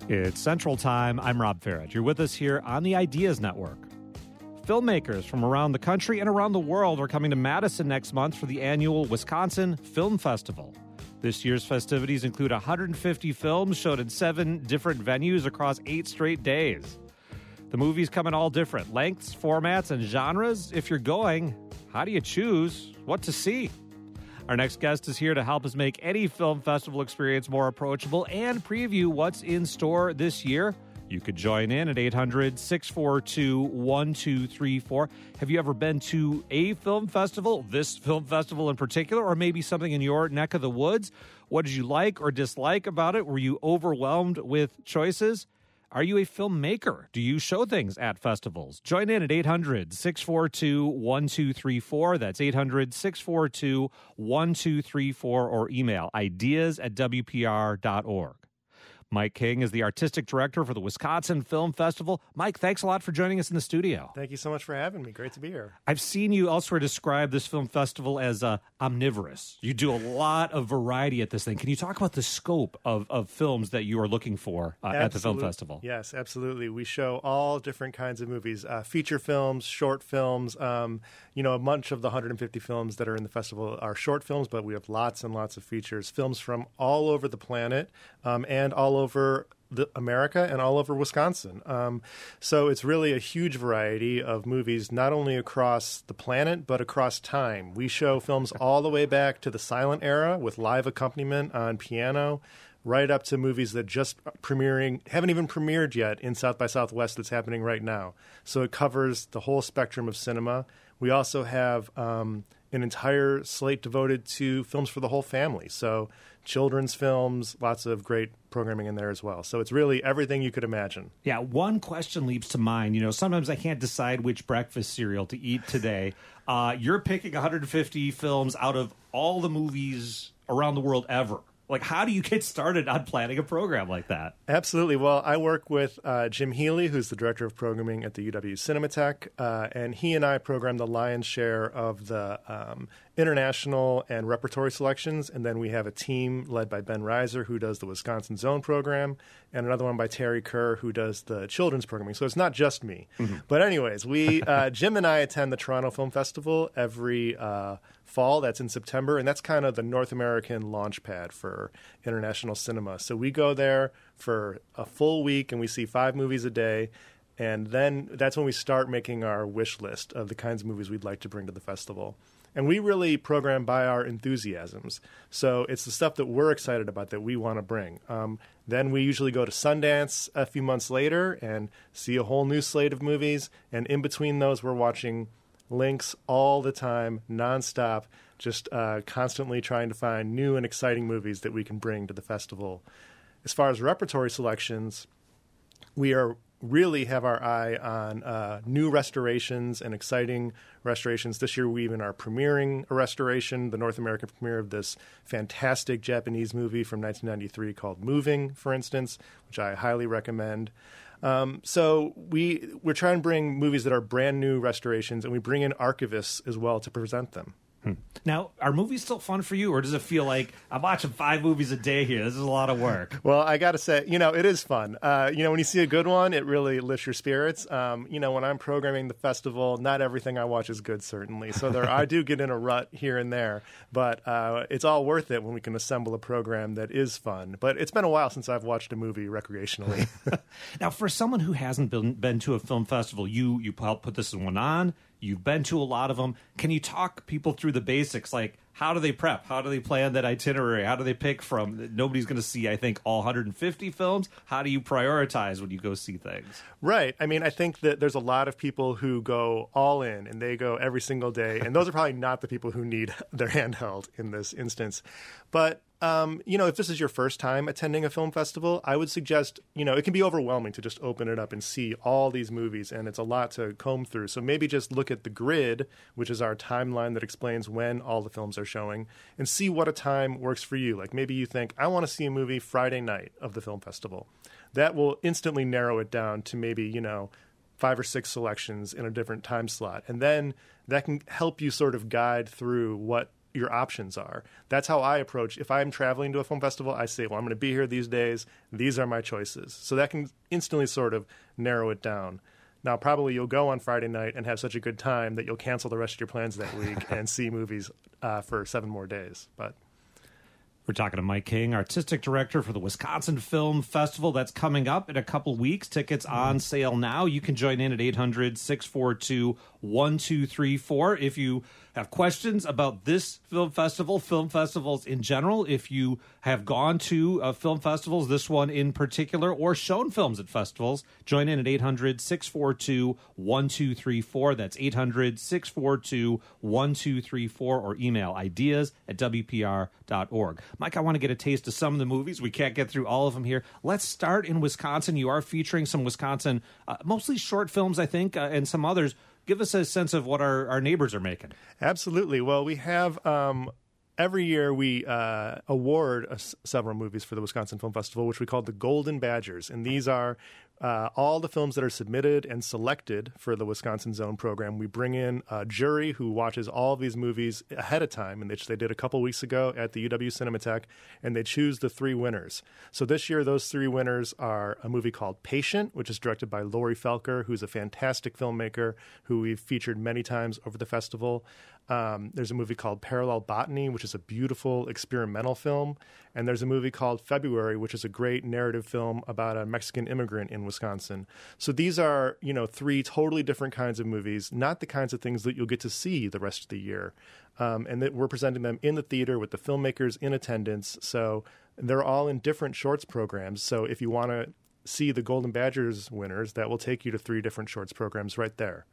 It's Central Time. I'm Rob Farage. You're with us here on the Ideas Network. Filmmakers from around the country and around the world are coming to Madison next month for the annual Wisconsin Film Festival. This year's festivities include 150 films showed in 7 different venues across 8 straight days. The movies come in all different lengths, formats, and genres. If you're going, how do you choose what to see? Our next guest is here to help us make any film festival experience more approachable and preview what's in store this year. You could join in at 800-642-1234. Have you ever been to a film festival, this film festival in particular, or maybe something in your neck of the woods? What did you like or dislike about it? Were you overwhelmed with choices? Are you a filmmaker? Do you show things at festivals? Join in at 800-642-1234. That's 800-642-1234 or email ideas@wpr.org. Mike King is the artistic director for the Wisconsin Film Festival. Mike, thanks a lot for joining us in the studio. Thank you so much for having me. Great to be here. I've seen you elsewhere describe this film festival as omnivorous. You do a lot of variety at this thing. Can you talk about the scope of films that you are looking for at the film festival? Yes, absolutely. We show all different kinds of movies, feature films, short films. A bunch of the 150 films that are in the festival are short films, but we have lots and lots of features, films from all over the planet and all over America and all over Wisconsin. So it's really a huge variety of movies, not only across the planet, but across time. We show films all the way back to the silent era with live accompaniment on piano, right up to movies that haven't even premiered yet in South by Southwest that's happening right now. So it covers the whole spectrum of cinema. We also have an entire slate devoted to films for the whole family. So children's films, lots of great programming in there as well. So it's really everything you could imagine. Yeah, one question leaps to mind. Sometimes I can't decide which breakfast cereal to eat today. You're picking 150 films out of all the movies around the world ever. Like, how do you get started on planning a program like that? Absolutely. Well, I work with Jim Healy, who's the director of programming at the UW Cinematheque, and he and I program the lion's share of the international and repertory selections, and then we have a team led by Ben Reiser, who does the Wisconsin Zone program, and another one by Terry Kerr, who does the children's programming. So it's not just me. Mm-hmm. But anyways, Jim and I attend the Toronto Film Festival every fall. That's in September, and that's kind of the North American launch pad for international cinema. So we go there for a full week, and we see 5 movies a day, and then that's when we start making our wish list of the kinds of movies we'd like to bring to the festival. And we really program by our enthusiasms. So it's the stuff that we're excited about that we want to bring. Then we usually go to Sundance a few months later and see a whole new slate of movies, and in between those we're watching links all the time, nonstop, just constantly trying to find new and exciting movies that we can bring to the festival. As far as repertory selections, we really have our eye on new restorations and exciting restorations. This year we even are premiering a restoration, the North American premiere of this fantastic Japanese movie from 1993 called Moving, for instance, which I highly recommend. So we're trying to bring movies that are brand new restorations, and we bring in archivists as well to present them. Now, are movies still fun for you, or does it feel like I'm watching 5 movies a day here? This is a lot of work. Well, I got to say, it is fun. When you see a good one, it really lifts your spirits. When I'm programming the festival, not everything I watch is good, certainly. So I do get in a rut here and there, but it's all worth it when we can assemble a program that is fun. But it's been a while since I've watched a movie recreationally. Now, for someone who hasn't been to a film festival, you help put this one on. You've been to a lot of them. Can you talk people through the basics? Like, how do they prep? How do they plan that itinerary? How do they pick from? Nobody's going to see, I think, all 150 films. How do you prioritize when you go see things? Right. I mean, I think that there's a lot of people who go all in, and they go every single day. And those are probably not the people who need their hand held in this instance. But if this is your first time attending a film festival, I would suggest, it can be overwhelming to just open it up and see all these movies, and it's a lot to comb through. So maybe just look at the grid, which is our timeline that explains when all the films are showing, and see what a time works for you. Like maybe you think, I want to see a movie Friday night of the film festival. That will instantly narrow it down to maybe, 5 or 6 selections in a different time slot. And then that can help you sort of guide through what your options are. That's how I approach. If I'm traveling to a film festival, I say, well, I'm going to be here these days. These are my choices. So that can instantly sort of narrow it down. Now, probably you'll go on Friday night and have such a good time that you'll cancel the rest of your plans that week and see movies for 7 more days. But we're talking to Mike King, artistic director for the Wisconsin Film Festival. That's coming up in a couple weeks. Tickets on sale now. You can join in at 800-642-1234 if you have questions about this film festival, film festivals in general. If you have gone to film festivals, this one in particular, or shown films at festivals, join in at 800-642-1234. That's 800-642-1234, or email ideas@wpr.org. Mike, I want to get a taste of some of the movies. We can't get through all of them here. Let's start in Wisconsin. You are featuring some Wisconsin, mostly short films, I think, and some others. Give us a sense of what our neighbors are making. Absolutely. Well, we have every year we award several movies for the Wisconsin Film Festival, which we call the Golden Badgers. And these are all the films that are submitted and selected for the Wisconsin Zone program. We bring in a jury who watches all of these movies ahead of time, which they did a couple weeks ago at the UW Cinematheque, and they choose the 3 winners. So this year, those 3 winners are a movie called Patient, which is directed by Lori Felker, who's a fantastic filmmaker who we've featured many times over the festival. There's a movie called Parallel Botany, which is a beautiful experimental film. And there's a movie called February, which is a great narrative film about a Mexican immigrant in Wisconsin. So these are, 3 totally different kinds of movies, not the kinds of things that you'll get to see the rest of the year. And that we're presenting them in the theater with the filmmakers in attendance. So they're all in different shorts programs. So if you want to see the Golden Badgers winners, that will take you to 3 different shorts programs right there.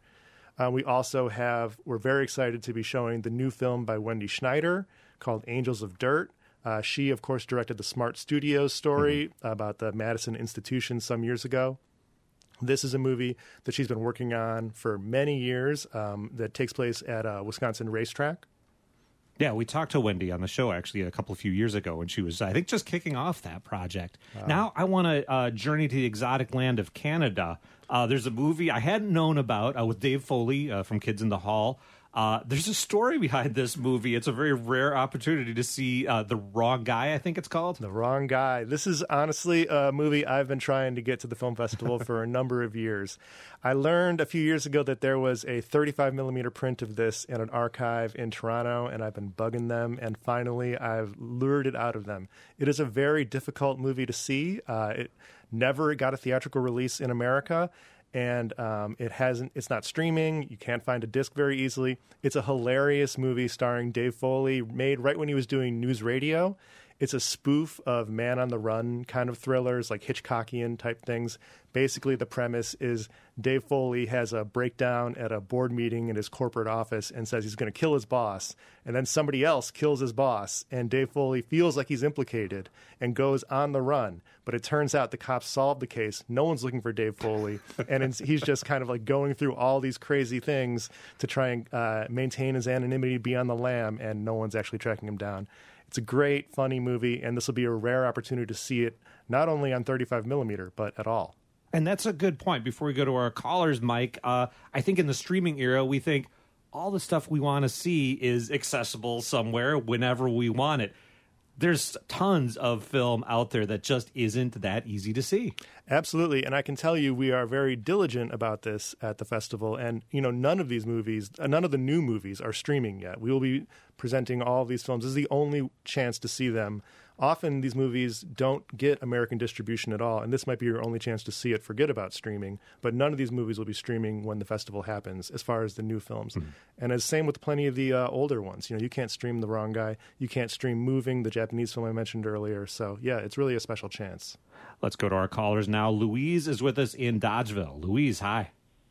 We're very excited to be showing the new film by Wendy Schneider called Angels of Dirt. She, of course, directed the Smart Studios story about the Madison Institution some years ago. This is a movie that she's been working on for many years that takes place at a Wisconsin racetrack. Yeah, we talked to Wendy on the show, actually, a few years ago, and she was, I think, just kicking off that project. Now I want to journey to the exotic land of Canada. There's a movie I hadn't known about with Dave Foley from Kids in the Hall. There's a story behind this movie. It's a very rare opportunity to see The Wrong Guy, I think it's called. The Wrong Guy. This is honestly a movie I've been trying to get to the film festival for a number of years. I learned a few years ago that there was a 35 millimeter print of this in an archive in Toronto, and I've been bugging them, and finally I've lured it out of them. It is a very difficult movie to see. It never got a theatrical release in America. And it's not streaming. You can't find a disc very easily. It's a hilarious movie starring Dave Foley, made right when he was doing news radio. It's a spoof of Man on the Run kind of thrillers, like Hitchcockian type things. Basically, the premise is Dave Foley has a breakdown at a board meeting in his corporate office and says he's going to kill his boss. And then somebody else kills his boss. And Dave Foley feels like he's implicated and goes on the run. But it turns out the cops solved the case. No one's looking for Dave Foley. And he's just kind of like going through all these crazy things to try and maintain his anonymity, be on the lam, and no one's actually tracking him down. It's a great, funny movie, and this will be a rare opportunity to see it not only on 35 millimeter, but at all. And that's a good point. Before we go to our callers, Mike, I think in the streaming era, we think all the stuff we want to see is accessible somewhere whenever we want it. There's tons of film out there that just isn't that easy to see. Absolutely. And I can tell you we are very diligent about this at the festival. And, none of these movies, none of the new movies are streaming yet. We will be presenting all of these films. This is the only chance to see them. Often these movies don't get American distribution at all, and this might be your only chance to see it. Forget about streaming. But none of these movies will be streaming when the festival happens, as far as the new films. Mm-hmm. And as same with plenty of the older ones. You can't stream The Wrong Guy. You can't stream Moving, the Japanese film I mentioned earlier. So, yeah, it's really a special chance. Let's go to our callers now. Louise is with us in Dodgeville. Louise, hi.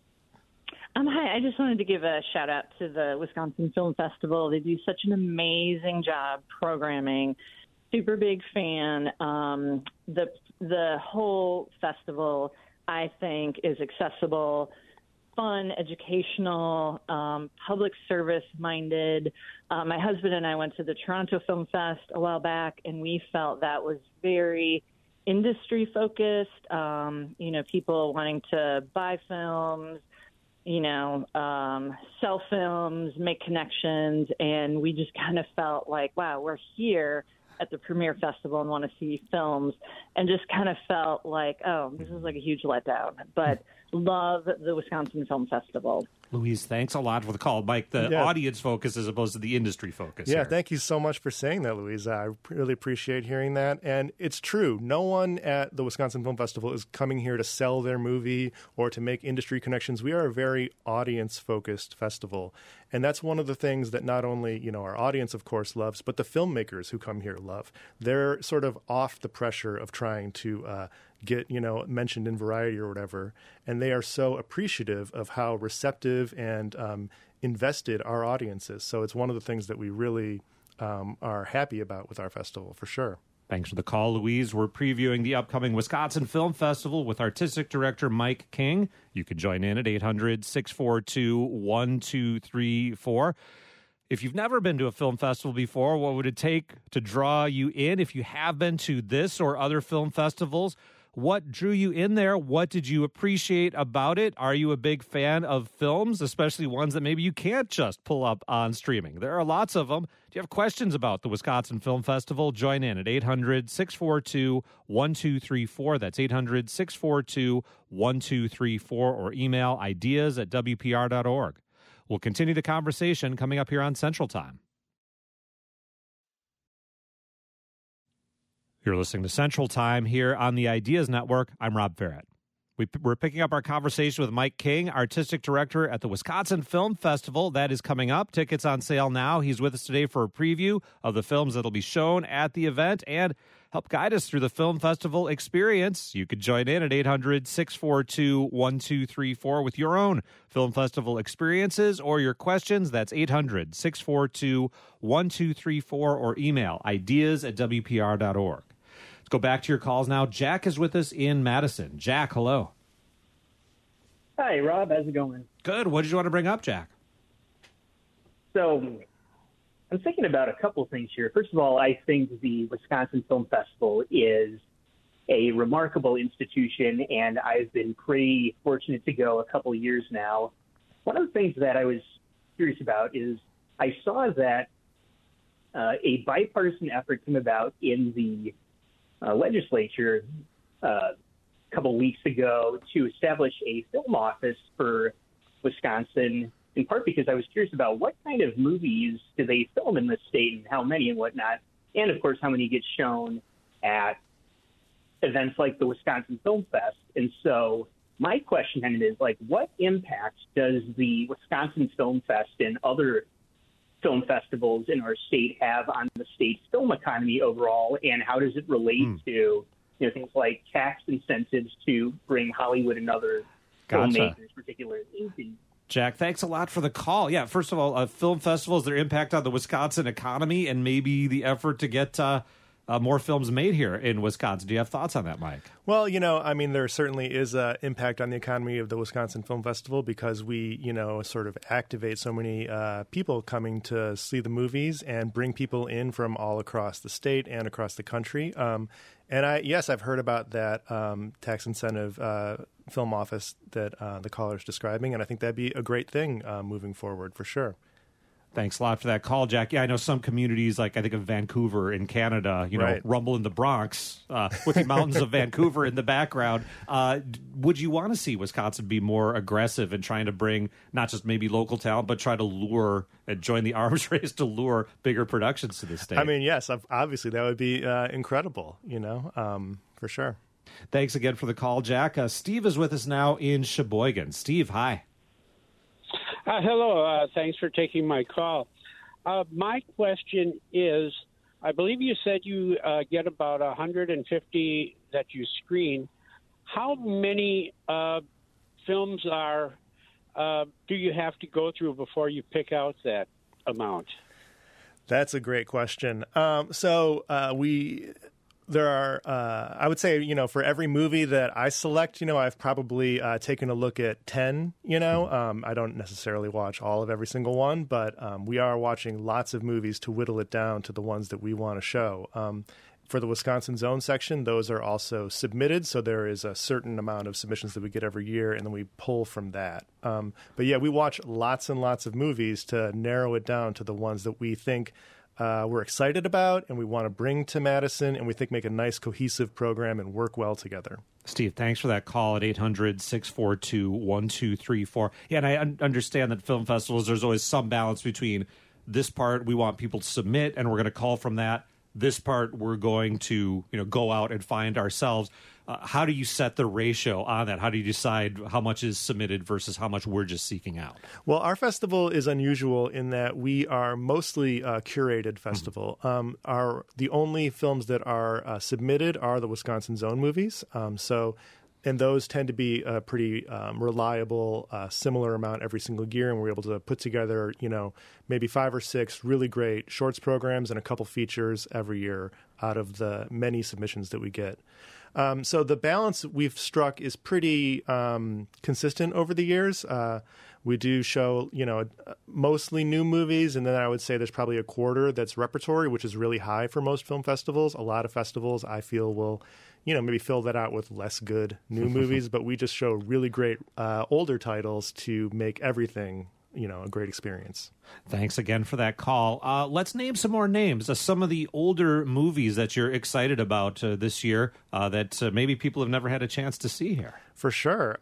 Hi. I just wanted to give a shout out to the Wisconsin Film Festival. They do such an amazing job programming. Super big fan. The whole festival, I think, is accessible, fun, educational, public service minded. My husband and I went to the Toronto Film Fest a while back, and we felt that was very industry focused. People wanting to buy films, sell films, make connections, and we just kind of felt like, wow, we're here at the Premiere Festival and want to see films, and just kind of felt like, oh, this is like a huge letdown, but love the Wisconsin Film Festival. Louise, thanks a lot for the call. Mike, the audience focus as opposed to the industry focus. Yeah, here. Thank you so much for saying that, Louise. I really appreciate hearing that. And it's true. No one at the Wisconsin Film Festival is coming here to sell their movie or to make industry connections. We are a very audience-focused festival. And that's one of the things that not only, our audience, of course, loves, but the filmmakers who come here love. They're sort of off the pressure of trying to get, mentioned in Variety or whatever. And they are so appreciative of how receptive and invested our audience is. So it's one of the things that we really are happy about with our festival, for sure. Thanks for the call, Louise. We're previewing the upcoming Wisconsin Film Festival with Artistic Director Mike King. You can join in at 800-642-1234. If you've never been to a film festival before, what would it take to draw you in? If you have been to this or other film festivals, what drew you in there? What did you appreciate about it? Are you a big fan of films, especially ones that maybe you can't just pull up on streaming? There are lots of them. Do you have questions about the Wisconsin Film Festival? Join in at 800-642-1234. That's 800-642-1234, or email ideas@wpr.org. We'll continue the conversation coming up here on Central Time. You're listening to Central Time here on the Ideas Network. I'm Rob Farrett. We're picking up our conversation with Mike King, Artistic Director at the Wisconsin Film Festival. That is coming up. Tickets on sale now. He's with us today for a preview of the films that will be shown at the event and help guide us through the film festival experience. You could join in at 800-642-1234 with your own film festival experiences or your questions. That's 800-642-1234, or email ideas@wpr.org. Go back to your calls now. Jack is with us in Madison. Jack, hello. Hi, Rob. How's it going? Good. What did you want to bring up, Jack? So I'm thinking about a couple things here. First of all, I think the Wisconsin Film Festival is a remarkable institution, and I've been pretty fortunate to go a couple of years now. One of the things that I was curious about is I saw that a bipartisan effort came about in the legislature a couple weeks ago to establish a film office for Wisconsin, in part because I was curious about what kind of movies do they film in the state and how many and whatnot, and, of course, how many get shown at events like the Wisconsin Film Fest. And so my question kind of is, what impact does the Wisconsin Film Fest and other film festivals in our state have on the state's film economy overall, and how does it relate to things like tax incentives to bring Hollywood and other filmmakers, particularly? Jack, thanks a lot for the call. Yeah, first of all, film festivals, their impact on the Wisconsin economy and maybe the effort to get more films made here in Wisconsin. Do you have thoughts on that, Mike? Well, there certainly is an impact on the economy of the Wisconsin Film Festival because we, sort of activate so many people coming to see the movies and bring people in from all across the state and across the country. And I've heard about that tax incentive film office that the caller's describing, and I think that'd be a great thing moving forward for sure. Thanks a lot for that call, Jack. Yeah, I know some communities, like I think of Vancouver in Canada, right. Rumble in the Bronx with the mountains of Vancouver in the background. Would you want to see Wisconsin be more aggressive in trying to bring not just maybe local talent, but try to lure and join the arms race to lure bigger productions to the state? I mean, yes, obviously that would be incredible, for sure. Thanks again for the call, Jack. Steve is with us now in Sheboygan. Steve, hi. Hello. Thanks for taking my call. My question is, I believe you said you get about 150 that you screen. How many films do you have to go through before you pick out that amount? That's a great question. There are, I would say, for every movie that I select, I've probably taken a look at 10, I don't necessarily watch all of every single one, but we are watching lots of movies to whittle it down to the ones that we want to show. For the Wisconsin Zone section, those are also submitted. So there is a certain amount of submissions that we get every year, and then we pull from that. But yeah, we watch lots and lots of movies to narrow it down to the ones that we think we're excited about and we want to bring to Madison, and we think make a nice cohesive program and work well together. Steve, thanks for that call at 800-642-1234. Yeah, and I understand that film festivals, there's always some balance between this part we want people to submit and we're going to call from that. This part we're going to go out and find ourselves. How do you set the ratio on that? How do you decide how much is submitted versus how much we're just seeking out? Well, our festival is unusual in that we are mostly a curated festival. The only films that are submitted are the Wisconsin Zone movies. And those tend to be a pretty reliable, similar amount every single year. And we're able to put together, maybe 5 or 6 really great shorts programs and a couple features every year out of the many submissions that we get. So the balance we've struck is pretty consistent over the years. We do show, mostly new movies, and then I would say there's probably a quarter that's repertory, which is really high for most film festivals. A lot of festivals, I feel, will, maybe fill that out with less good new movies, but we just show really great older titles to make everything a great experience. Thanks again for that call. Let's name some more names. Some of the older movies that you're excited about this year that maybe people have never had a chance to see here. For sure.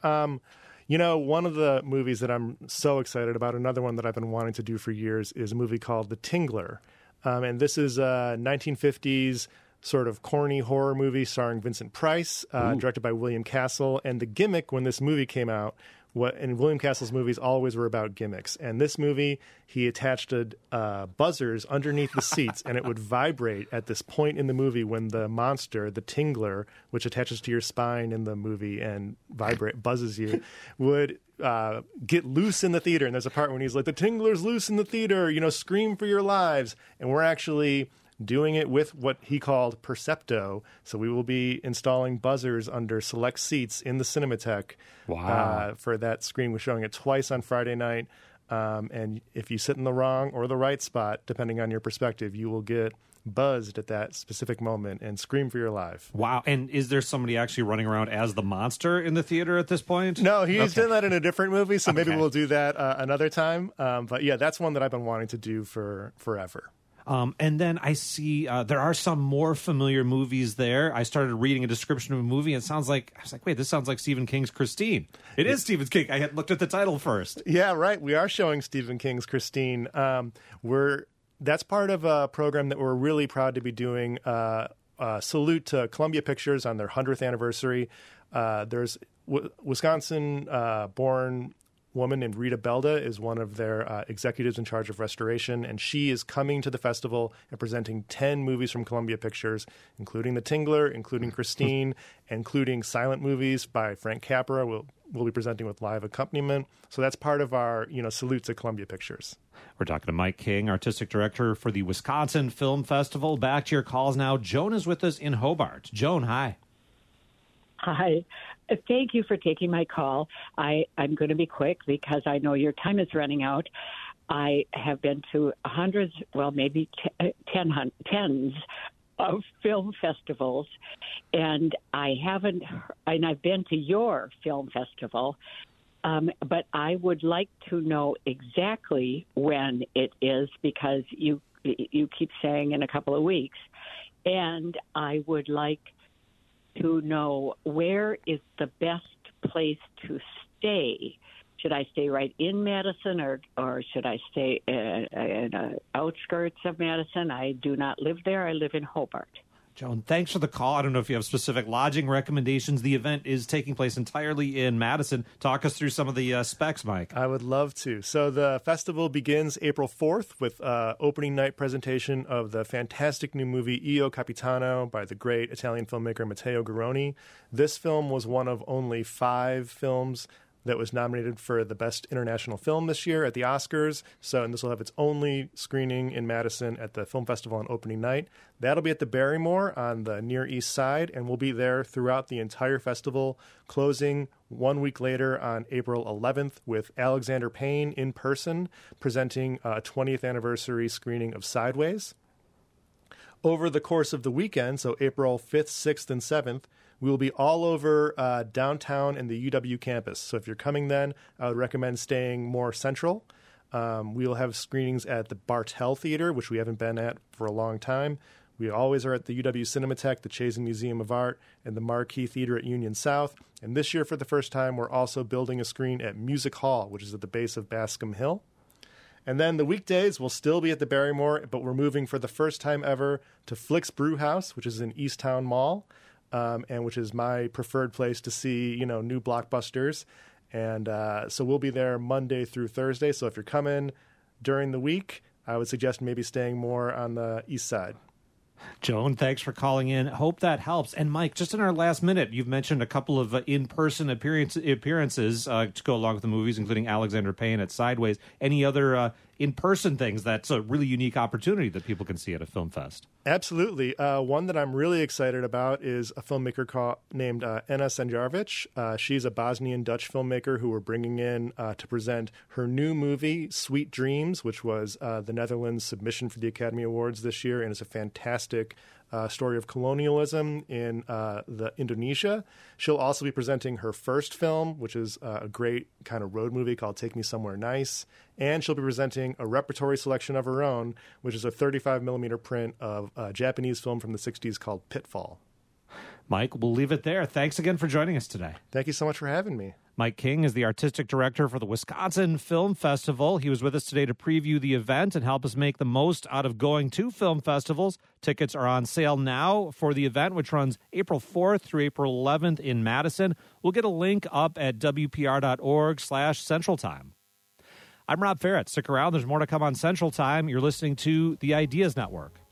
One of the movies that I'm so excited about, another one that I've been wanting to do for years, is a movie called The Tingler. And this is a 1950s sort of corny horror movie starring Vincent Price, directed by William Castle. And the gimmick when this movie came out, and William Castle's movies always were about gimmicks. And this movie, he attached buzzers underneath the seats, and it would vibrate at this point in the movie when the monster, the Tingler, which attaches to your spine in the movie and buzzes you, would get loose in the theater. And there's a part when he's like, "The Tingler's loose in the theater, scream for your lives." And we're actually doing it with what he called Percepto. So we will be installing buzzers under select seats in the Cinematheque. Wow. For that screen. We're showing it twice on Friday night. And if you sit in the wrong or the right spot, depending on your perspective, you will get buzzed at that specific moment and scream for your life. Wow. And is there somebody actually running around as the monster in the theater at this point? No, he's done that in a different movie, so maybe we'll do that another time. But yeah, that's one that I've been wanting to do for forever. And then I see there are some more familiar movies there. I started reading a description of a movie, and I was like, wait, this sounds like Stephen King's Christine. It is Stephen King. I had looked at the title first. Yeah, right. We are showing Stephen King's Christine. That's part of a program that we're really proud to be doing. Salute to Columbia Pictures on their 100th anniversary. There's Wisconsin-born woman named Rita Belda is one of their executives in charge of restoration, and she is coming to the festival and presenting 10 movies from Columbia Pictures, including The Tingler, including Christine, including silent movies by Frank Capra. We'll be presenting with live accompaniment. So that's part of our, salute to Columbia Pictures. We're talking to Mike King, artistic director for the Wisconsin Film Festival. Back to your calls now. Joan is with us in Hobart. Joan, hi. Hi. Thank you for taking my call. I'm going to be quick because I know your time is running out. I have been to hundreds, well, maybe tens of film festivals, and I've been to your film festival, but I would like to know exactly when it is because you keep saying in a couple of weeks, and I would like to know where is the best place to stay. Should I stay right in Madison or should I stay in the outskirts of Madison? I do not live there. I live in Hobart. Joan, thanks for the call. I don't know if you have specific lodging recommendations. The event is taking place entirely in Madison. Talk us through some of the specs, Mike. I would love to. So the festival begins April 4th with opening night presentation of the fantastic new movie Io Capitano by the great Italian filmmaker Matteo Garrone. This film was one of only 5 films that was nominated for the Best International Film this year at the Oscars. And this will have its only screening in Madison at the film festival on opening night. That'll be at the Barrymore on the Near East Side, and we'll be there throughout the entire festival, closing 1 week later on April 11th with Alexander Payne in person presenting a 20th anniversary screening of Sideways. over the course of the weekend, so April 5th, 6th, and 7th, we will be all over downtown and the UW campus. So if you're coming then, I would recommend staying more central. We will have screenings at the Bartell Theater, which we haven't been at for a long time. We always are at the UW Cinematheque, the Chazen Museum of Art, and the Marquee Theater at Union South. And this year, for the first time, we're also building a screen at Music Hall, which is at the base of Bascom Hill. And then the weekdays will still be at the Barrymore, but we're moving for the first time ever to Flicks Brew House, which is in Easttown Mall, and which is my preferred place to see, new blockbusters. And so we'll be there Monday through Thursday. So if you're coming during the week, I would suggest maybe staying more on the east side. Joan, thanks for calling in. Hope that helps. And Mike, just in our last minute, you've mentioned a couple of in-person appearances to go along with the movies, including Alexander Payne at Sideways. Any other in-person things that's a really unique opportunity that people can see at a film fest? Absolutely. One that I'm really excited about is a filmmaker named Ena Sanjarovic. She's a Bosnian-Dutch filmmaker who we're bringing in to present her new movie, Sweet Dreams, which was the Netherlands' submission for the Academy Awards this year, and it's a fantastic story of colonialism in Indonesia. She'll also be presenting her first film, which is a great kind of road movie called Take Me Somewhere Nice. And she'll be presenting a repertory selection of her own, which is a 35-millimeter print of a Japanese film from the 60s called Pitfall. Mike, we'll leave it there. Thanks again for joining us today. Thank you so much for having me. Mike King is the artistic director for the Wisconsin Film Festival. He was with us today to preview the event and help us make the most out of going to film festivals. Tickets are on sale now for the event, which runs April 4th through April 11th in Madison. We'll get a link up at WPR.org/Central Time. I'm Rob Ferret. Stick around. There's more to come on Central Time. You're listening to The Ideas Network.